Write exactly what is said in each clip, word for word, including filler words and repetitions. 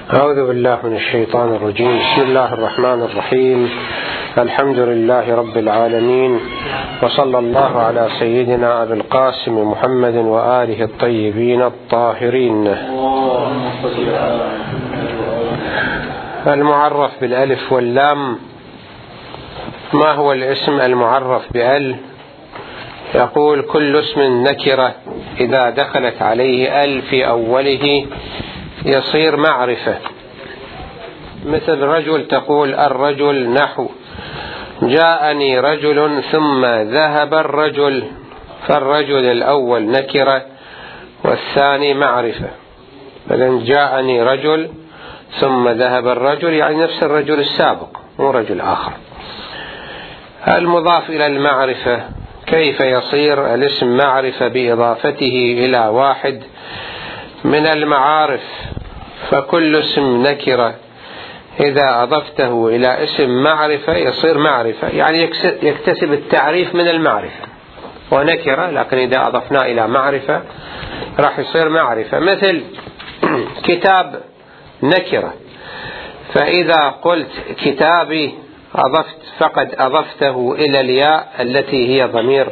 أعوذ بالله من الشيطان الرجيم. بسم الله الرحمن الرحيم. الحمد لله رب العالمين، وصلى الله على سيدنا أبي القاسم محمد وآله الطيبين الطاهرين. المعرف بالألف واللام. ما هو الاسم المعرف بأل؟ يقول: كل اسم نكرة إذا دخلت عليه أل في أوله يصير معرفة. مثل رجل تقول الرجل، نحو جاءني رجل ثم ذهب الرجل، فالرجل الأول نكرة والثاني معرفة. فلن جاءني رجل ثم ذهب الرجل يعني نفس الرجل السابق، مو رجل آخر. المضاف إلى المعرفة كيف يصير الاسم معرفة بإضافته إلى واحد من المعارف؟ فكل اسم نكرة إذا أضفته إلى اسم معرفة يصير معرفة، يعني يكتسب التعريف من المعرفة، ونكرة لكن إذا أضفناه إلى معرفة راح يصير معرفة. مثل كتاب نكرة، فإذا قلت كتابي أضفت فقد أضفته إلى الياء التي هي ضمير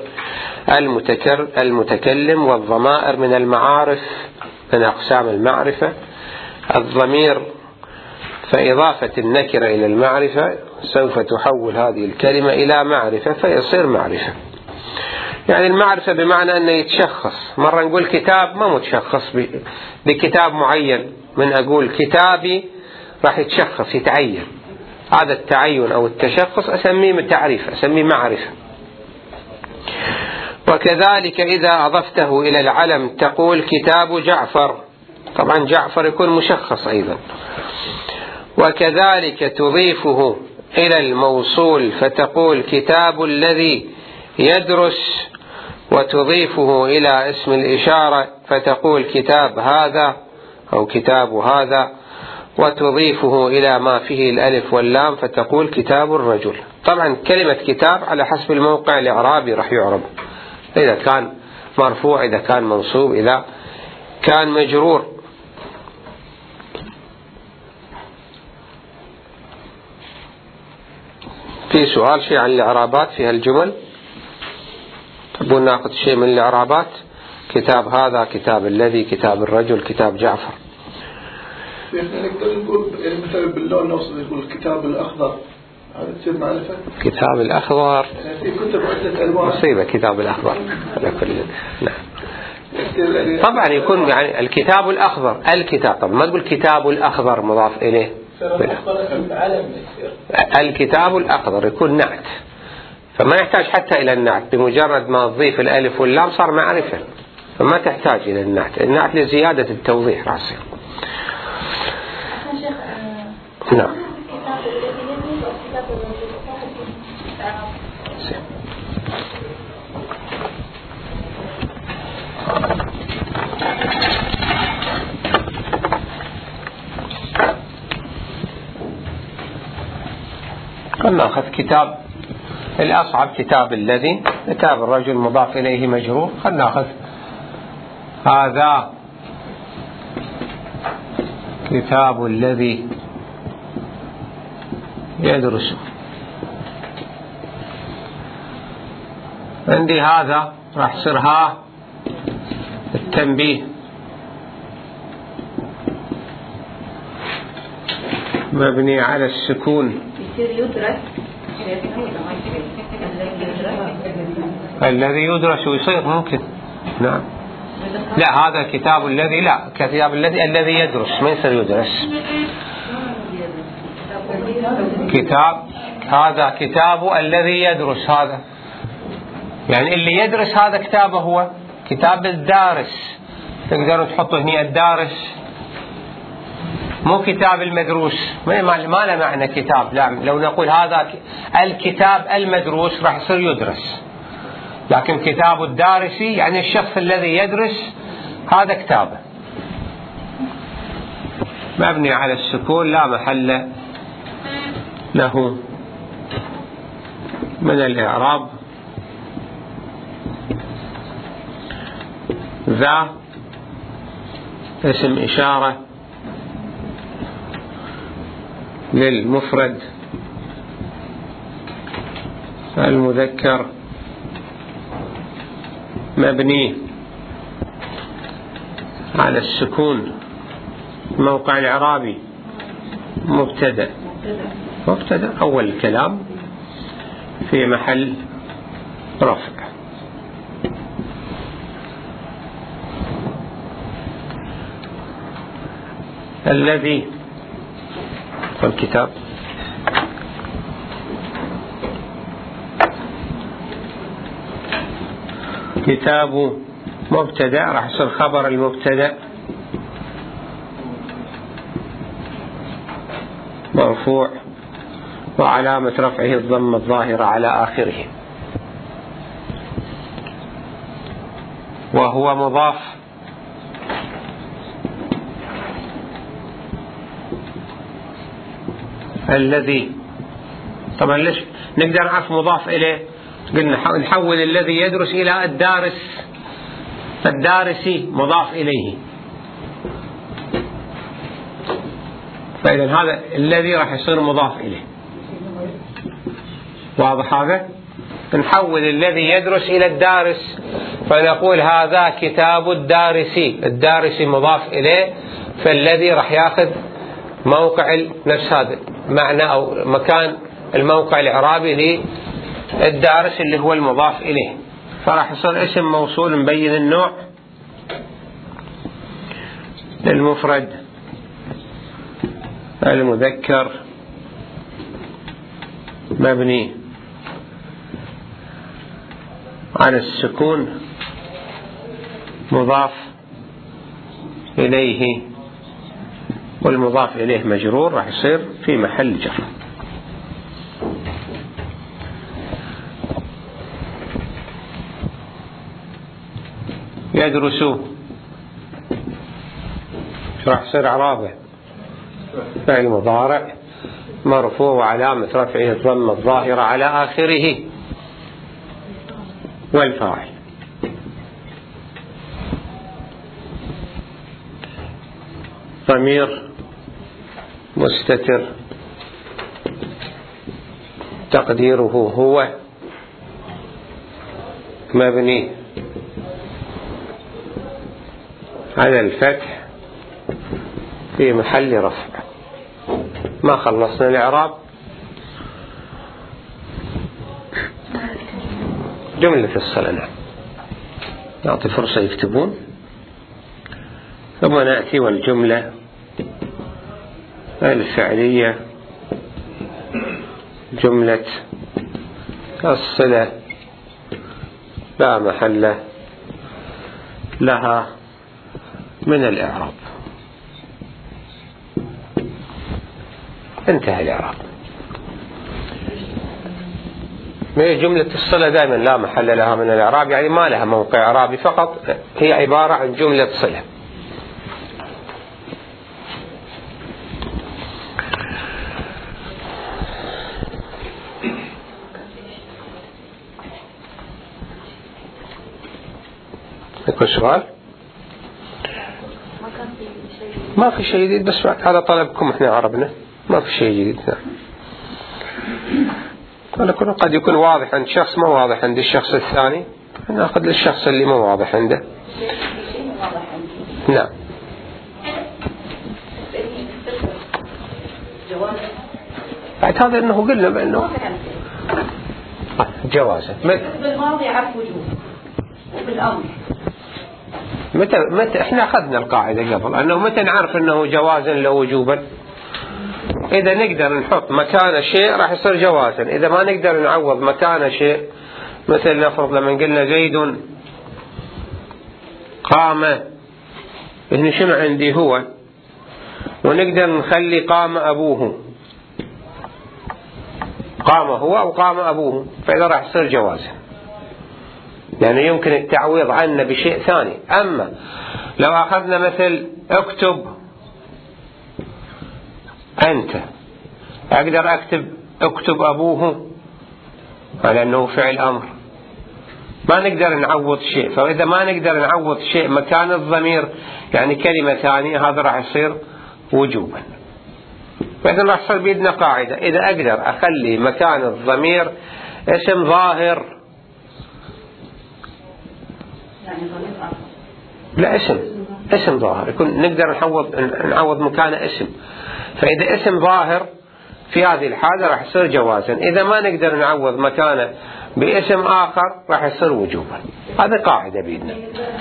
المتكلم، والضمائر من المعارف من أقسام المعرفة. الضمير، فإضافة النكرة إلى المعرفة سوف تحول هذه الكلمة إلى معرفة فيصير معرفة. يعني المعرفة بمعنى أنه يتشخص. مرة نقول كتاب ما متشخص بكتاب معين، من أقول كتابي راح يتشخص يتعين. هذا التعين أو التشخص أسميه تعريف، أسميه معرفة. وكذلك إذا أضفته إلى العلم تقول كتاب جعفر، طبعا جعفر يكون مشخص أيضا. وكذلك تضيفه إلى الموصول فتقول كتاب الذي يدرس، وتضيفه إلى اسم الإشارة فتقول كتاب هذا أو كتاب هذا، وتضيفه إلى ما فيه الألف واللام فتقول كتاب الرجل. طبعا كلمة كتاب على حسب الموقع الإعرابي راح يعرب، إذا كان مرفوع، إذا كان منصوب، إذا كان مجرور. في سؤال شيء عن الإعرابات في هالجمل؟ تبون ناخذ شيء من الإعرابات؟ كتاب هذا، كتاب الذي، كتاب الرجل، كتاب جعفر. نقدر نقول مثلا باللون نوصل نقول الكتاب الأخضر، هذا تصير معرفة. كتاب الأخضر يعني في كتب عدة ألوان، مصيبة كتاب الأخضر على كل. نعم. طبعا يكون يعني الكتاب الأخضر، الكتاب طبعا ما تقول كتاب الأخضر مضاف إليه. الكتاب الأخضر يكون نعت، فما يحتاج حتى إلى النعت، بمجرد ما تضيف الألف واللام صار معرفة، فما تحتاج إلى النعت. النعت لزيادة التوضيح راسي. نعم. قلنا نأخذ كتاب الأصعب، كتاب الذي، كتاب الرجل مضاف إليه مجرور. قد نأخذ هذا كتاب الذي يدرس. عندي هذا راح يصير ها التنبيه، مبني على السكون. الذي يدرس ويصير ممكن. نعم. لا، هذا كتاب الذي، لا، كتاب الذي الذي يدرس ما يصير يدرس. كتاب هذا كتاب الذي يدرس، هذا يعني اللي يدرس هذا كتابه هو كتاب الدارس. تقدروا تحطوا هنا الدارس، مو كتاب المدروس، ما ما له معنى كتاب. لا، لو نقول هذا الكتاب المدروس راح يصير يدرس، لكن كتاب الدارسي يعني الشخص الذي يدرس هذا كتابه. مبني على السكون لا محل له من الإعراب. ذا اسم إشارة للمفرد المذكر مبني على السكون موقع الإعرابي مبتدأ مبتدأ أول الكلام في محل رفع. الذي في الكتاب كتاب مبتدأ راح يصير خبر المبتدأ مرفوع وعلامة رفعه الضمة الظاهرة على آخره، وهو مضاف الذي. طبعا ليش نقدر نعرف مضاف إليه؟ قلنا نحول الذي يدرس إلى الدارس، فالدارسي مضاف إليه، فإذا هذا الذي راح يصير مضاف إليه. واضح هذا؟ نحول الذي يدرس إلى الدارس فنقول هذا كتاب الدارسي، الدارسي مضاف إليه، فالذي راح ياخذ موقع نفس هذا معنى أو مكان الموقع الإعرابي للدارس اللي هو المضاف إليه، فراح يصير اسم موصول مبين النوع للمفرد المذكر مبني على السكون مضاف إليه، والمضاف إليه مجرور راح يصير في محل جر. يدرس راح يصير إعرابه فعل مضارع مرفوع وعلامة رفعه الضمة الظاهرة على آخره، والفاعل ضمير مستتر تقديره هو مبني على الفتح في محل رفع. ما خلصنا الإعراب. جملة الصلة نعم، نعطي فرصة يكتبون ثم نأتي والجملة الفعلية جملة الصلة لا محل لها من الإعراب. انتهى الإعراب. جملة الصلة دائما لا محل لها من الإعراب، يعني ما لها موقع إعرابي، فقط هي عبارة عن جملة صلة. يكون سؤال؟ ما في شيء جديد، بس هذا طلبكم احنا عربنا، ما في شيء جديد. نعم، قد يكون واضح عند شخص ما واضح عند الشخص الثاني، ناخذ للشخص اللي ما واضح عنده. نعم. بعد هذا انه قلنا بانه جوازا بالماضي عرف وجوب وبالامر. متى متى احنا اخذنا القاعده قبل انه متى نعرف انه جوازا لو وجوبا؟ اذا نقدر نحط مكان شيء راح يصير جوازا، اذا ما نقدر نعوض مكان شيء، مثل نفرض لما قلنا زيد قام، هنا شنو عندي هو، ونقدر نخلي قام ابوه، قام هو او قام ابوه، فاذا راح يصير جوازا، يعني يمكن التعويض عنه بشيء ثاني. أما لو أخذنا مثل اكتب أنت، أقدر أكتب اكتب أبوه على أنه فعل أمر، ما نقدر نعوض شيء. فإذا ما نقدر نعوض شيء مكان الضمير يعني كلمة ثانية، هذا راح يصير وجوبا. فإذا راح يصير بيدنا قاعدة: إذا أقدر أخلي مكان الضمير اسم ظاهر، يعني ضمير آخر، لا اسم اسم ظاهر يكون نقدر نعوض نعوض مكانه اسم. فإذا اسم ظاهر في هذه الحالة راح يصير جوازا، إذا ما نقدر نعوض مكانه باسم آخر راح يصير وجوبا. هذه قاعدة بيدنا.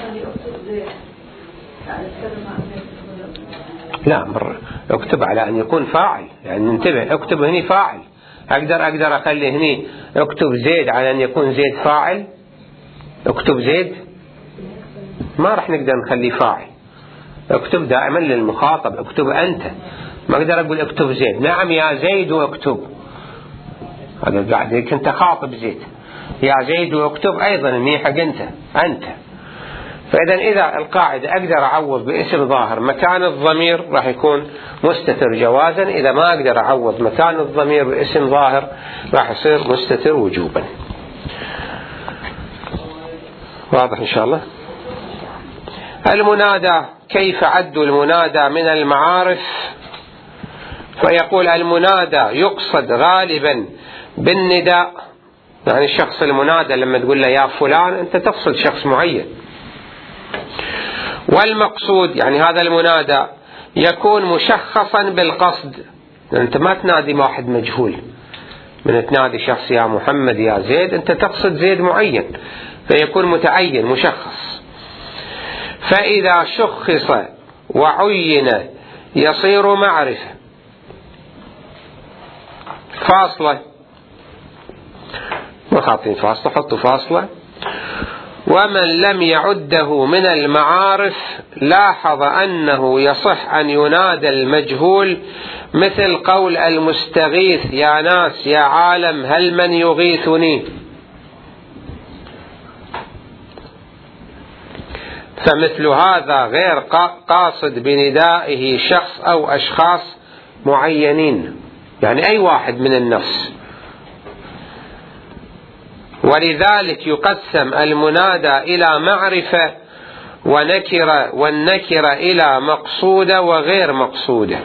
لا مر اكتب على أن يكون فاعل، يعني ننتبه، اكتب هني فاعل. أقدر أقدر أخلي هني اكتب زيد على أن يكون زيد فاعل، اكتب زيد، ما راح نقدر نخليه فاعل. اكتب دائما للمخاطب، اكتب أنت، ما أقدر أقول اكتب زيد. نعم يا زيد واكتب، هذا قاعد كنت خاطب زيد، يا زيد واكتب أيضا اني حق أنت أنت. فإذا إذا القاعدة أقدر أعوض باسم ظاهر مكان الضمير راح يكون مستتر جوازا، إذا ما أقدر أعوض مكان الضمير باسم ظاهر راح يصير مستتر وجوبا. واضح إن شاء الله؟ المنادى، كيف عد المنادى من المعارف؟ فيقول المنادى يقصد غالبا بالنداء، يعني الشخص المنادى لما تقول له يا فلان أنت تقصد شخص معين. والمقصود يعني هذا المنادى يكون مشخصا بالقصد، يعني أنت ما تنادي واحد مجهول، من تنادي شخص يا محمد يا زيد أنت تقصد زيد معين، فيكون متعين مشخص. فإذا شخص وعين يصير معرفة. فاصلة، ما حاطين فاصلة، حطوا فاصلة. ومن لم يعده من المعارف لاحظ أنه يصح أن ينادى المجهول، مثل قول المستغيث يا ناس يا عالم هل من يغيثني، فمثل هذا غير قاصد بندائه شخص أو أشخاص معينين، يعني أي واحد من النفس. ولذلك يقسم المنادى إلى معرفة ونكرة، والنكرة إلى مقصودة وغير مقصودة.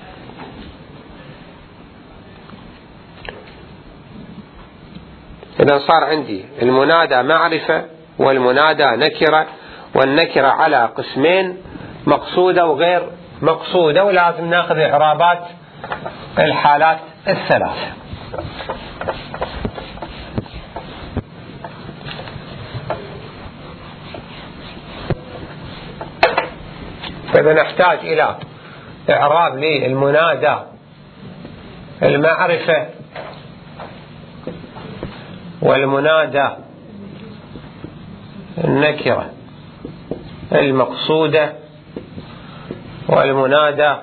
إذا صار عندي المنادى معرفة والمنادى نكرة، والنكرة على قسمين، مقصودة وغير مقصودة، ولازم ناخذ إعرابات الحالات الثلاثة. فإذا نحتاج إلى إعراب للمنادى المعرفة والمنادى النكرة المقصودة والمنادى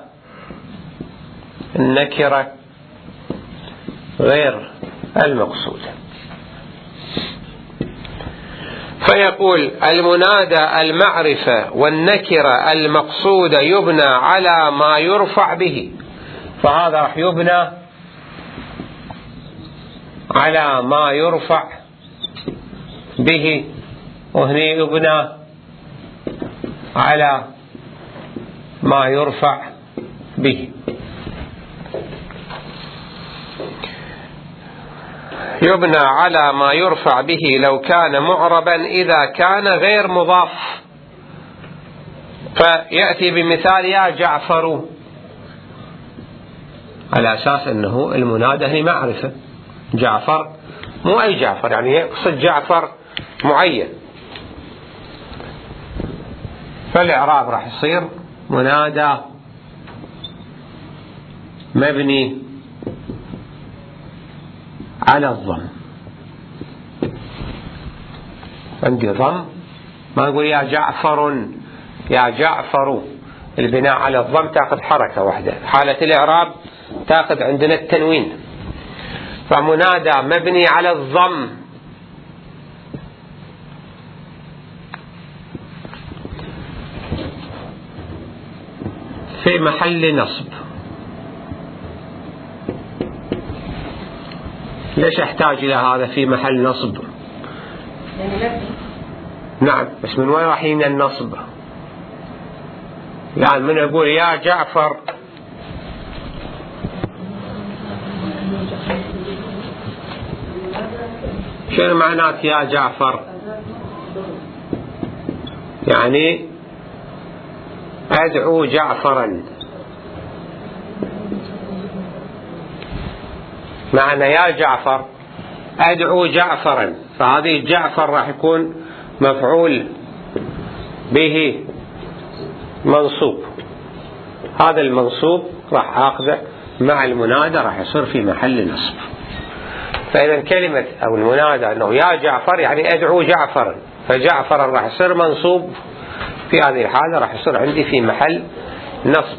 النكرة غير المقصودة. فيقول المنادى المعرفة والنكرة المقصودة يبنى على ما يرفع به، فهذا راح يبنى على ما يرفع به، وهنا يبنى على ما يرفع به. يبنى على ما يرفع به لو كان معربا إذا كان غير مضاف، فيأتي بمثال يا جعفر، على أساس أنه المنادى هي معرفة، جعفر مو أي جعفر، يعني يقصد جعفر معين. فالإعراب راح يصير منادى مبني على الضم. عندي ضم، ما نقول يا جعفر يا جعفر، البناء على الضم تأخذ حركة واحدة، حالة الإعراب تأخذ عندنا التنوين. فمنادى مبني على الضم في محل نصب. ليش أحتاج إلى هذا في محل نصب؟ نعم، بس من وين راح يجينا النصب؟ يعني من أقول يا جعفر شنو معنات يا جعفر؟ يعني أدعو جعفرا، معنى يا جعفر أدعو جعفرا، فهذه جعفر راح يكون مفعول به منصوب، هذا المنصوب راح آخذه مع المنادى راح يصير في محل نصب. فإذا كلمة أو المنادى أنه يا جعفر يعني أدعو جعفرا، فجعفرا راح يصير منصوب، في هذه الحالة راح يصير عندي في محل نصب.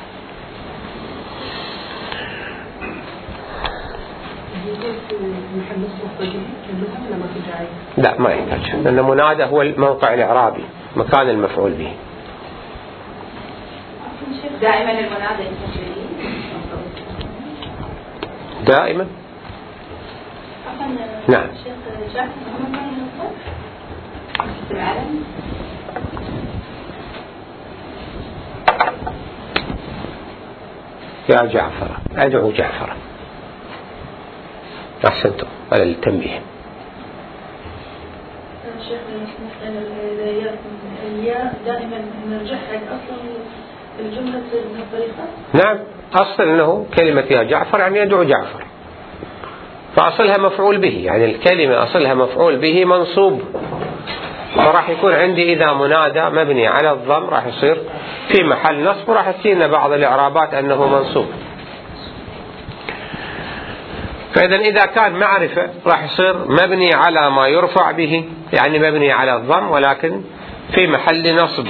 لا ما يحتاج، لأن منادى هو الموقع الإعرابي مكان المفعول به. دائما المنادى دائما نعم. يا جعفر أدعو جعفر. أحسنتم على التنبيه. شيخ الياء دائما نرجعها أصلا الجملة بهالطريقة؟ نعم، أصل أنه كلمة يا جعفر يعني يدعو جعفر، فأصلها مفعول به، يعني الكلمة أصلها مفعول به منصوب، فراح يكون عندي إذا منادى مبني على الضم راح يصير في محل نصب، وراح تجينا بعض الإعرابات أنه منصوب. فإذا إذا كان معرفة راح يصير مبني على ما يرفع به، يعني مبني على الضم ولكن في محل نصب.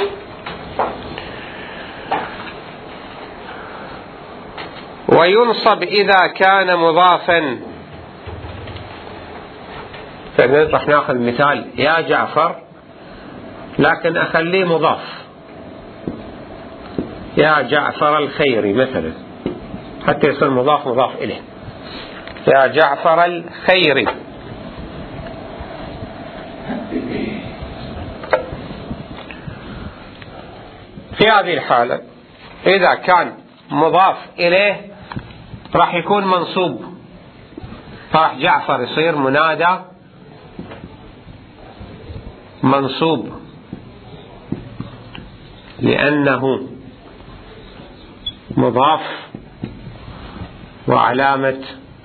وينصب إذا كان مضافا، فإذا راح ناخذ مثال يا جعفر لكن أخليه مضاف، يا جعفر الخير مثلا، حتى يصير مضاف مضاف إليه، يا جعفر الخير. في هذه الحالة إذا كان مضاف إليه راح يكون منصوب، فراح جعفر يصير منادى منصوب لأنه مضاف، وعلامة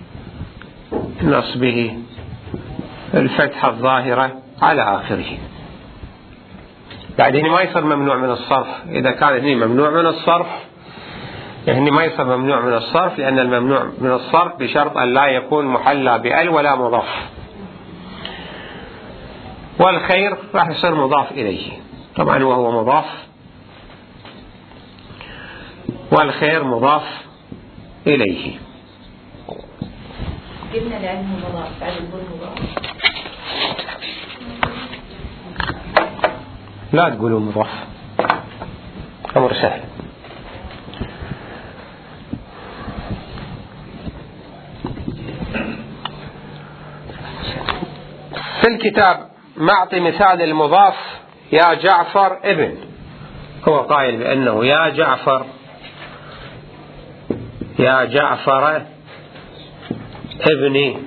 نصبه الفتحة الظاهرة على آخره. بعدين ما يصير ممنوع من الصرف، إذا كان هنا ممنوع من الصرف يعني ما يصير ممنوع من الصرف، لأن الممنوع من الصرف بشرط أن لا يكون محلى بأل ولا مضاف. والخير راح يصير مضاف إليه طبعا وهو مضاف، والخير مضاف إليه. قلنا لأنه مضاف بعد الظل مضاف، لا تقولوا مضاف، أمر سهل. في الكتاب معطي مثال المضاف يا جعفر ابن، هو قائل بأنه يا جعفر يا جعفر ابن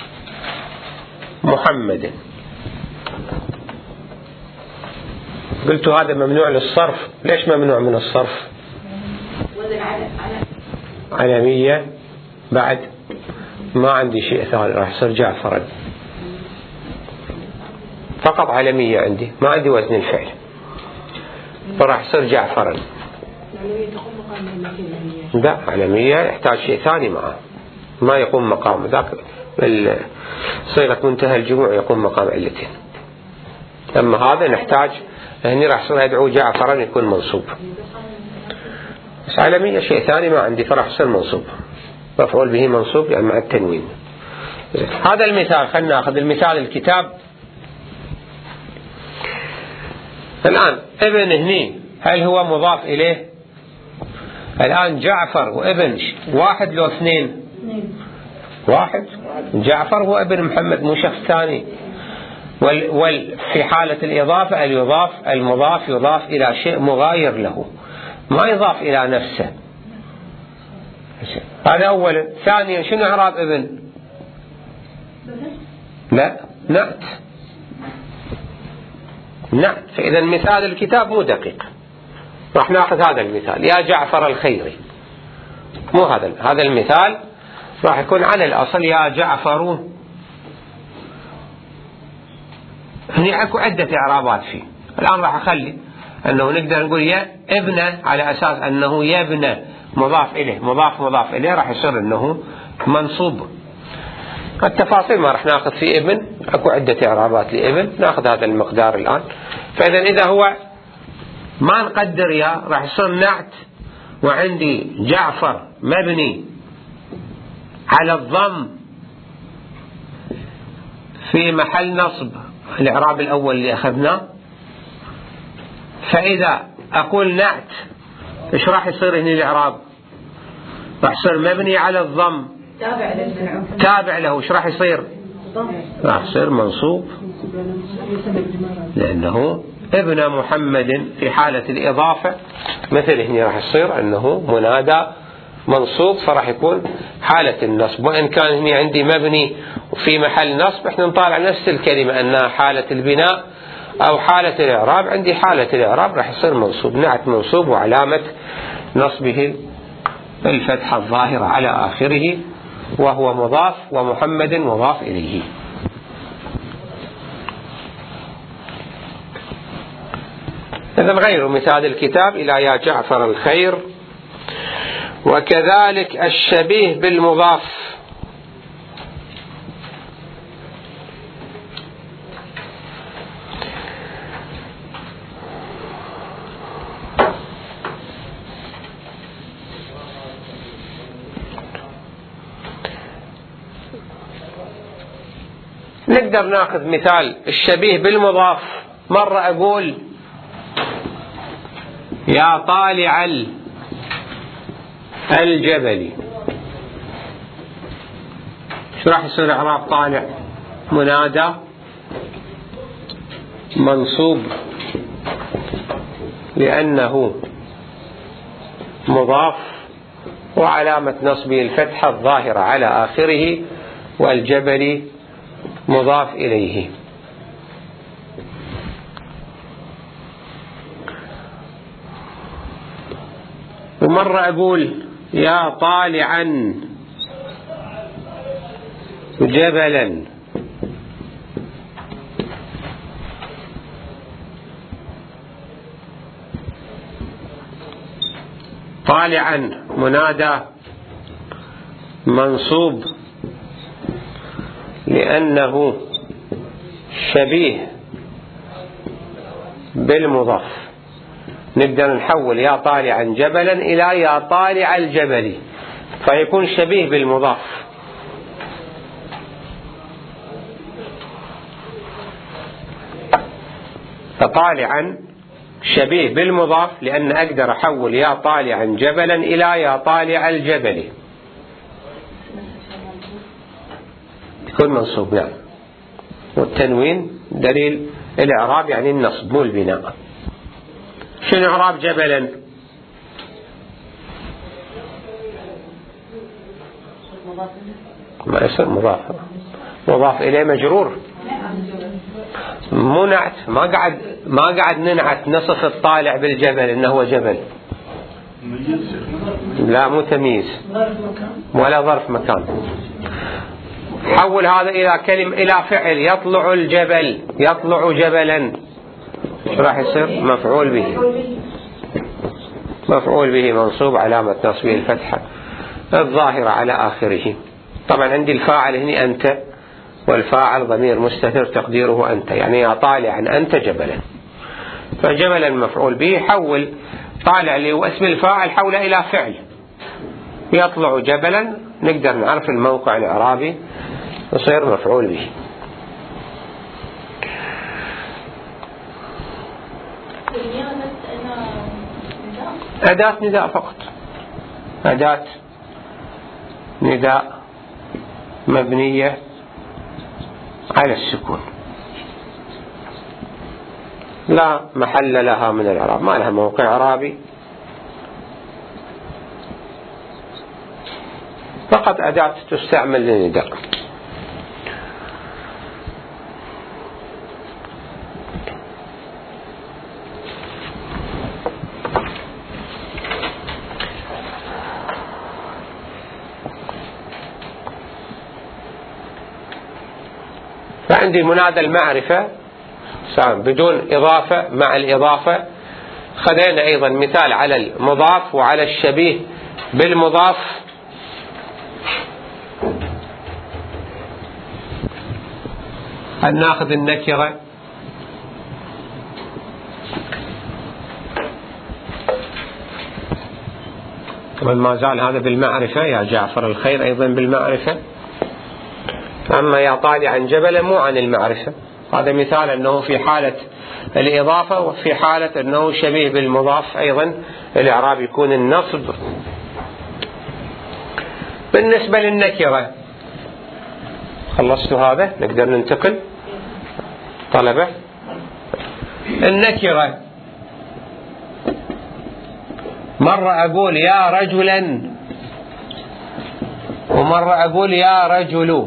محمد. قلت هذا ممنوع للصرف، ليش ممنوع من الصرف؟ علمية، بعد ما عندي شيء ثاني راح يصير جعفرا، فقط علمية عندي، ما عندي وزن الفعل، فراح يصير جعفرا. لا، علمية يحتاج شيء ثاني معه، ما يقوم مقام ذاك صيغة منتهى الجموع يقوم مقام علتين. أما هذا نحتاج هني راح يصير يدعو جعفرا يكون منصوب، بس علمية شيء ثاني ما عندي، فراح يصير منصوب، مفعول به منصوب يعني مع التنوين. هذا المثال، خلنا ناخذ المثال الكتاب. الآن ابن هني هل هو مضاف إليه؟ الآن جعفر وابن واحد لو اثنين؟ واحد. جعفر هو ابن محمد مو شخص ثاني. وال وال في حالة الإضافة اليضاف المضاف يضاف إلى شيء مغاير له، ما يضاف إلى نفسه. هذا أولا. ثانيا شنو إعراب ابن؟ لا نعت نعت. فإذا مثال الكتاب مو دقيق. راح ناخذ هذا المثال يا جعفر الخيري، مو هذا هذا المثال راح يكون على الأصل يا جعفر. هني اكو عدة إعرابات فيه. الآن راح أخلي أنه نقدر نقول يا ابن على أساس أنه يبنى مضاف إليه مضاف مضاف إليه، راح يصير أنه منصوب. التفاصيل ما راح ناخذ في ابن، اكو عدة إعرابات لابن، ناخذ هذا المقدار الآن. فإذا إذا هو ما نقدر يا راح يصير نعت، وعندي جعفر مبني على الضم في محل نصب، الإعراب الأول اللي أخذناه. فإذا أقول نعت إيش راح يصير هنا الإعراب؟ راح يصير مبني على الضم تابع له تابع له. إيش راح يصير؟ راح يصير منصوب، لأنه ابن محمد في حالة الإضافة مثل هنا راح يصير أنه منادى منصوب، فراح يكون حالة النصب. وإن كان هنا عندي مبني وفي محل نصب، احنا نطالع نفس الكلمة أنها حالة البناء أو حالة الإعراب. عندي حالة الإعراب راح يصير منصوب، نعت منصوب وعلامة نصبه الفتحة الظاهرة على آخره، وهو مضاف، ومحمد مضاف إليه. إذن غير مثال الكتاب إلى يا جعفر الخير. وكذلك الشبيه بالمضاف، نقدر ناخذ مثال الشبيه بالمضاف. مرة أقول يا طالع الجبل، شو راح يصير إعراب طالع؟ منادى منصوب لأنه مضاف، وعلامة نصبه الفتحة الظاهرة على آخره، والجبل مضاف إليه. ومرة أقول يا طالعا جبلا، طالعا منادى منصوب لأنه شبيه بالمضاف. نقدر نحول يا طالعا جبلا إلى يا طالع الجبل، فيكون شبيه بالمضاف. فطالعا شبيه بالمضاف، لأن أقدر أحول يا طالعا جبلا إلى يا طالع الجبل، يكون منصوب. نعم. والتنوين دليل الإعراب، يعني النصب مو البناء. شنو إعراب جبلا؟ ما يصير مضاف، مضاف إليه مجرور، مو نعت. ما قاعد ما قاعد ننعت نصف الطالع بالجبل إنه هو جبل، لا مو تمييز ولا ظرف مكان. حول هذا إلى كلمة إلى فعل، يطلع الجبل، يطلع جبلا، ايش راح يصير؟ مفعول به، مفعول به منصوب، علامة نصبه الفتحة الظاهرة على آخره. طبعا عندي الفاعل هنا أنت، والفاعل ضمير مستتر تقديره أنت، يعني يا طالعا أنت جبلا. فجبلا مفعول به، حول طالع اللي هو اسم الفاعل حوله إلى فعل، يطلع جبلا، نقدر نعرف الموقع الإعرابي، يصير مفعول به. أداة نداء فقط، أداة نداء مبنية على السكون، لا محل لها من الإعراب، ما لها موقع إعرابي، فقط أداة تستعمل للنداء. فعندي منادى المعرفة بدون إضافة مع الإضافة. خذينا أيضا مثال على المضاف وعلى الشبيه بالمضاف. أن نأخذ النكرة طبعا ما زال هذا بالمعرفة يا جعفر الخير أيضا بالمعرفة. أما يا طالع عن جبل مو عن المعرفة. هذا مثال أنه في حالة الإضافة، وفي حالة أنه شبيه بالمضاف أيضا الإعراب يكون النصب. بالنسبة للنكرة خلصت هذا، نقدر ننتقل طلبة. النكرة مرة أقول يا رجلا، ومرة أقول يا رجل.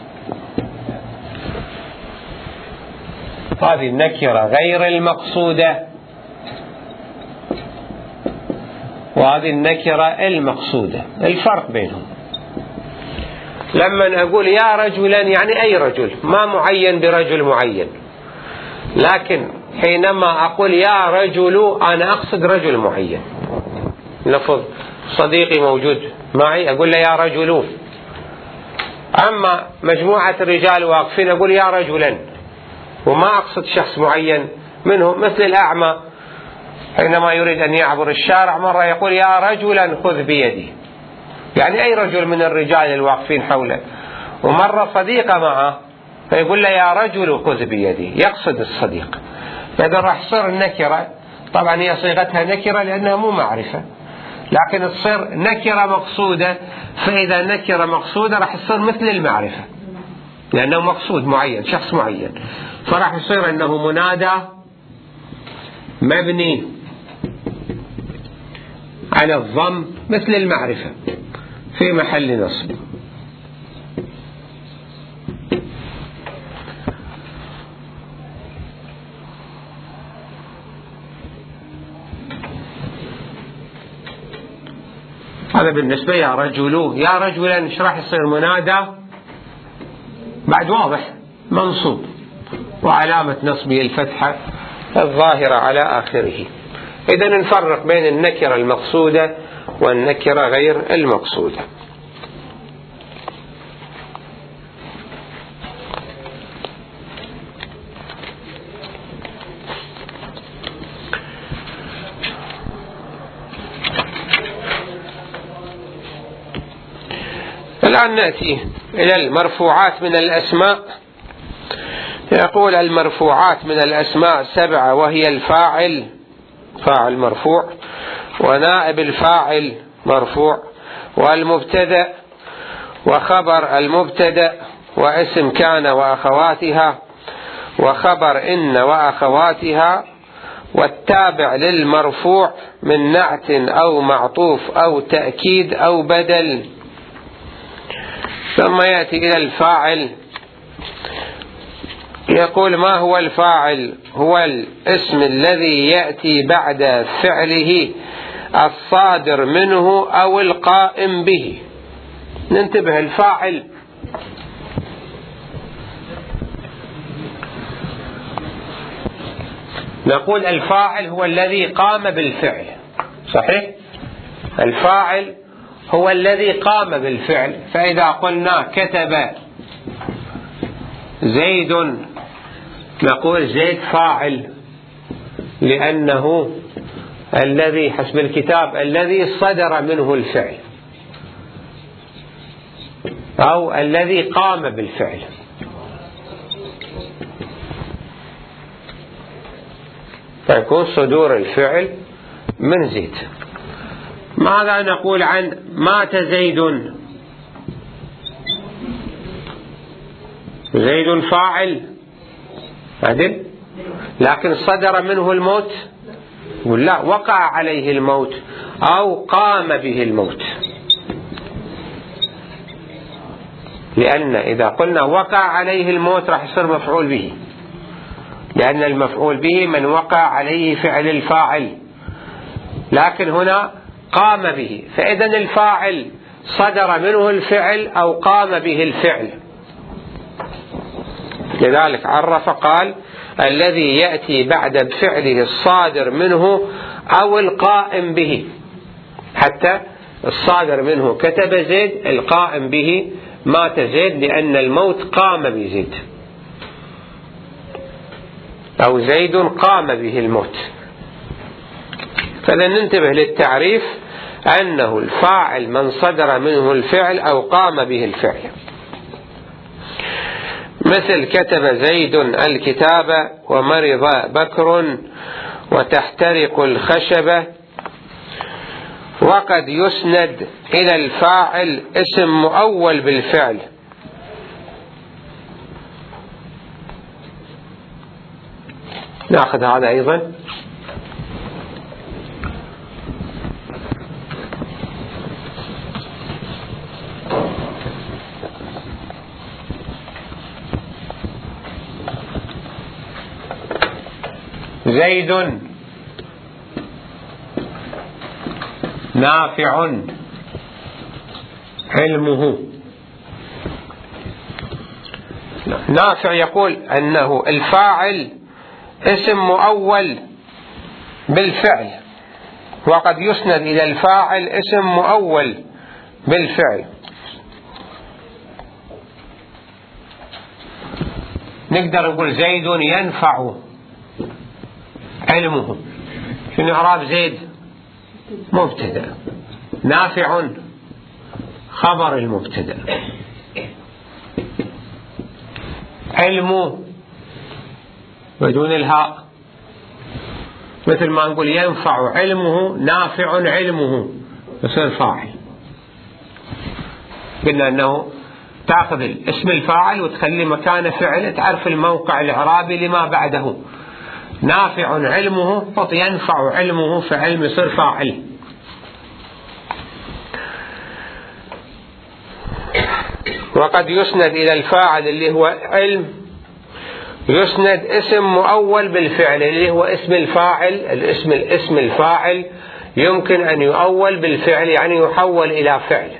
هذه النكرة غير المقصودة، وهذه النكرة المقصودة. الفرق بينهم لما أقول يا رجلا يعني أي رجل، ما معين برجل معين. لكن حينما أقول يا رجل أنا أقصد رجل معين. لفظ صديقي موجود معي أقول له يا رجل. أما مجموعة الرجال واقفين أقول يا رجلا، وما أقصد شخص معين منهم. مثل الأعمى حينما يريد أن يعبر الشارع مرة يقول يا رجلا خذ بيدي، يعني أي رجل من الرجال الواقفين حوله. ومرة صديقة معه فيقول له يا رجل خذ بيدي، يقصد الصديق. فإذا راح تصير النكرة، طبعا هي صيغتها نكرة لأنها مو معرفة، لكن تصير نكرة مقصودة. فإذا نكرة مقصودة راح تصير مثل المعرفة لأنه مقصود معين، شخص معين. فراح يصير أنه منادى مبني على الضم مثل المعرفة في محل نصب. هذا بالنسبة يا رجل. يا رجلا ايش راح يصير؟ منادى بعد واضح منصوب، وعلامة نصبه الفتحة الظاهرة على آخره. إذا نفرق بين النكرة المقصودة والنكرة غير المقصودة. الآن نأتي إلى المرفوعات من الأسماء. يقول المرفوعات من الأسماء سبعة، وهي الفاعل، فاعل مرفوع، ونائب الفاعل مرفوع، والمبتدأ، وخبر المبتدأ، واسم كان وأخواتها، وخبر إن وأخواتها، والتابع للمرفوع من نعت أو معطوف أو تأكيد أو بدل. ثم يأتي إلى الفاعل. يقول ما هو الفاعل؟ هو الاسم الذي يأتي بعد فعله الصادر منه أو القائم به. ننتبه، الفاعل نقول الفاعل هو الذي قام بالفعل، صحيح؟ الفاعل هو الذي قام بالفعل. فإذا قلنا كتب زيد نقول زيد فاعل، لأنه الذي حسب الكتاب الذي صدر منه الفعل أو الذي قام بالفعل. فيكون صدور الفعل من زيد. ماذا نقول عن مات زيد؟ زيد فاعل عدل، لكن صدر منه الموت؟ ولا وقع عليه الموت أو قام به الموت. لأن إذا قلنا وقع عليه الموت راح يصير مفعول به، لأن المفعول به من وقع عليه فعل الفاعل، لكن هنا قام به. فإذا الفاعل صدر منه الفعل أو قام به الفعل. لذلك عرف قال الذي يأتي بعد فعله الصادر منه أو القائم به، حتى الصادر منه كتب زيد، القائم به مات زيد لأن الموت قام بزيد، أو زيد قام به الموت. فلننتبه للتعريف أنه الفاعل من صدر منه الفعل أو قام به الفعل. مثل كتب زيد الكتاب ومرض بكر وتحترق الخشبة. وقد يسند إلى الفاعل اسم مؤول بالفعل، نأخذ هذا أيضا. زيد نافع علمه. نافع يقول أنه الفاعل اسم مؤول بالفعل، وقد يسند إلى الفاعل اسم مؤول بالفعل. نقدر نقول زيد ينفع علمه. شنو إعراب زيد؟ مبتدأ، نافع خبر المبتدأ، علمه بدون الهاء، مثل ما نقول ينفع علمه نافع علمه يصير فاعل. قلنا أنه تأخذ اسم الفاعل وتخلي مكانه فعل، تعرف الموقع الإعرابي لما بعده. نافع علمه فط ينفع علمه، فعلم يصير فاعل. وقد يسند إلى الفاعل اللي هو علم، يسند اسم مؤول بالفعل اللي هو اسم الفاعل. الاسم الاسم الفاعل يمكن أن يؤول بالفعل، يعني يحول إلى فعل.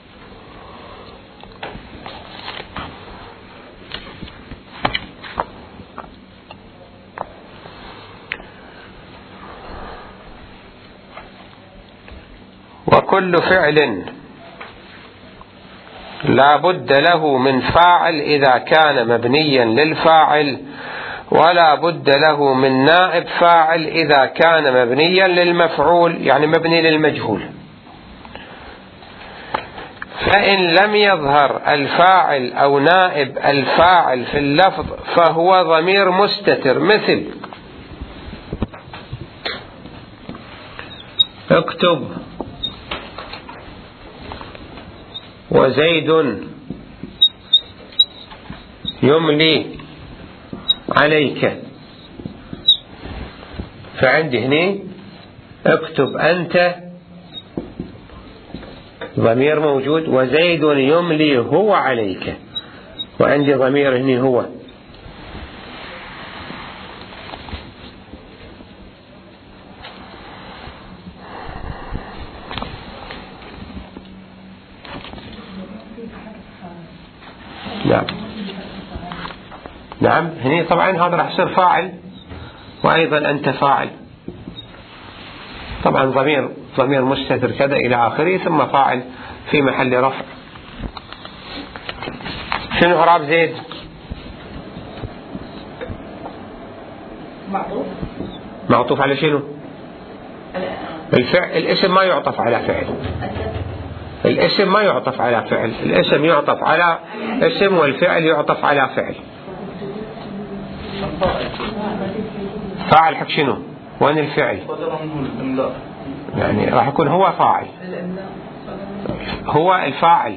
وكل فعل لا بد له من فاعل إذا كان مبنيا للفاعل، ولا بد له من نائب فاعل إذا كان مبنيا للمفعول، يعني مبني للمجهول. فإن لم يظهر الفاعل أو نائب الفاعل في اللفظ فهو ضمير مستتر، مثل اكتب وزيد يملي عليك. فعندي هنا اكتب أنت ضمير موجود، وزيد يملي هو عليك، وعندي ضمير هنا هو. نعم نعم هنا طبعا هذا راح يصير فاعل، وأيضا أنت فاعل. طبعا ضمير ضمير مستتر كذا إلى آخره، ثم فاعل في محل رفع. شنو إعراب زيد؟ معطوف معطوف على شنو؟ الفعل. الاسم ما يعطف على فعل، الاسم ما يعطف على فعل، الاسم يعطف على اسم، والفعل يعطف على فعل. فاعل حق شنو؟ وين الفعل؟ يعني راح يكون هو فاعل، هو الفاعل.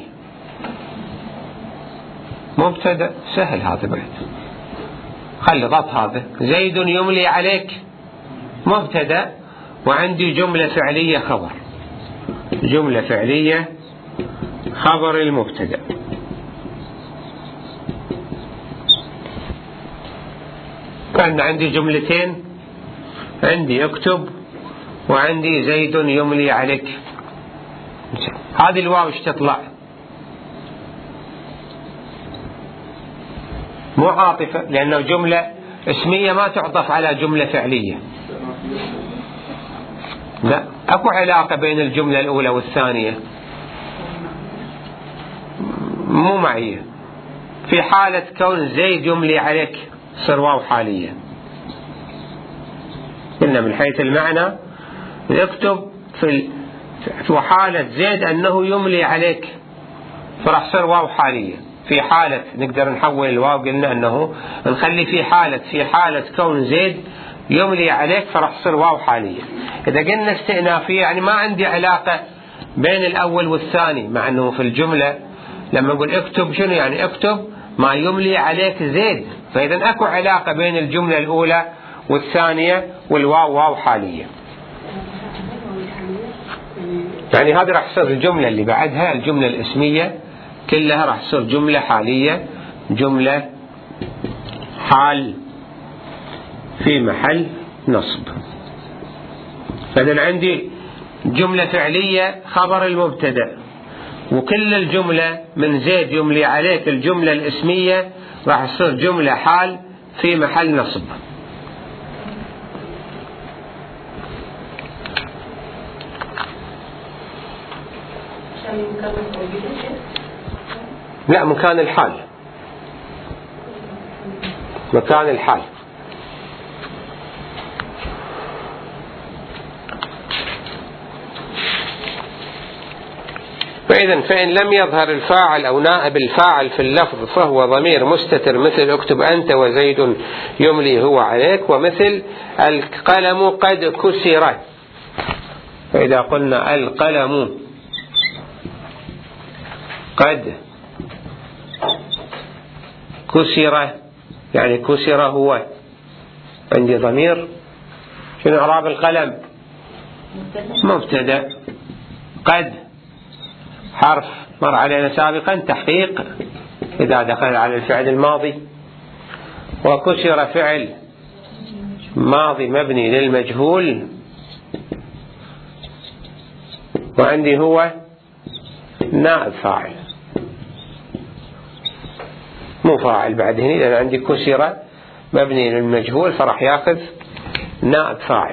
مبتدأ سهل هذا بعد، خلي ضبط هذا. زيد يملي عليك مبتدأ، وعندي جملة فعلية خبر، جملة فعلية خبر المبتدأ. كان عندي جملتين، عندي اكتب وعندي زيد يملي عليك. هذه الواو ايش تطلع؟ مو عاطفة، لأنه جملة اسمية ما تعطف على جملة فعلية. لا، أكو علاقة بين الجملة الأولى والثانية، مو معية. في حالة كون زيد يملي عليك صار واو حالية. قلنا من حيث المعنى يكتب في في حالة زيد أنه يملي عليك فراح صار واو حالية. في حالة نقدر نحول الواو، قلنا أنه نخلي في حالة في حالة كون زيد يملي عليك فراح صار واو حالية. إذا قلنا استئنافية يعني ما عندي علاقة بين الأول والثاني، مع أنه في الجملة لما نقول اكتب شنو يعني؟ اكتب ما يملي عليك زيد، فإذا أكو علاقة بين الجملة الأولى والثانية والواو واو حالية. يعني هذه راح تصير الجملة اللي بعدها الجملة الاسمية كلها راح تصير جملة حالية، جملة حال في محل نصب. فإذا عندي جملة فعلية خبر المبتدأ، وكل الجملة من زيد يملي عليك الجملة الاسمية راح تصير جملة حال في محل نصب. لا، مكان الحال، مكان الحال. فإذا فإن لم يظهر الفاعل أو نائب الفاعل في اللفظ فهو ضمير مستتر، مثل اكتب أنت وزيد يملي هو عليك، ومثل القلم قد كسر. فإذا قلنا القلم قد كسر يعني كسر هو، عندي ضمير. شنو إعراب القلم؟ مبتدأ. قد حرف مر علينا سابقا تحقيق إذا دخل على الفعل الماضي، وكسر فعل ماضي مبني للمجهول، وعندي هو نائب فاعل مو فاعل بعد هنا، لأن عندي كسر مبني للمجهول فراح ياخذ نائب فاعل.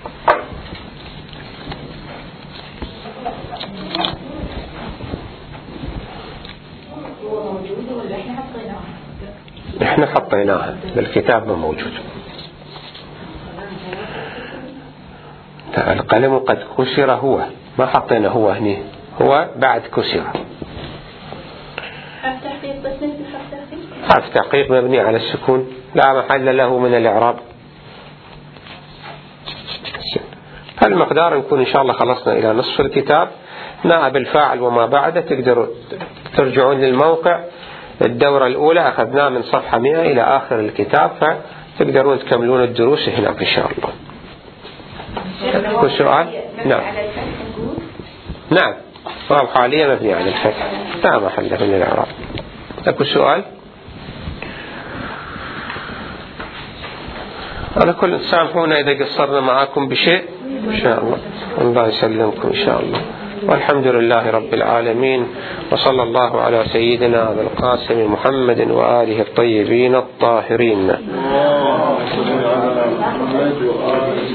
احنا حطيناها بالكتاب ما موجود. القلم قد كسر هو، ما حطينا هو هنا، هو بعد كسر. حرف تحقيق بس نفس حرف تحقيق. حرف تحقيق مبني على السكون لا محل له من الإعراب. هالمقدار نكون إن شاء الله خلصنا إلى نصف الكتاب. نائب الفاعل وما بعده تقدروا ترجعون للموقع. الدورة الأولى أخذناه من صفحة مئة إلى آخر الكتاب، فتقدرون تكملون الدروس هناك إن شاء الله. كل سؤال؟ نعم نعم واو حاليا مبني على الفتح لا محل له من الإعراب. أكو سؤال؟ على كل سامحونا إذا قصرنا معاكم بشيء إن شاء الله. الله يسلمكم إن شاء الله. والحمد لله رب العالمين، وصلى الله على سيدنا أبي القاسم محمد وآله الطيبين الطاهرين.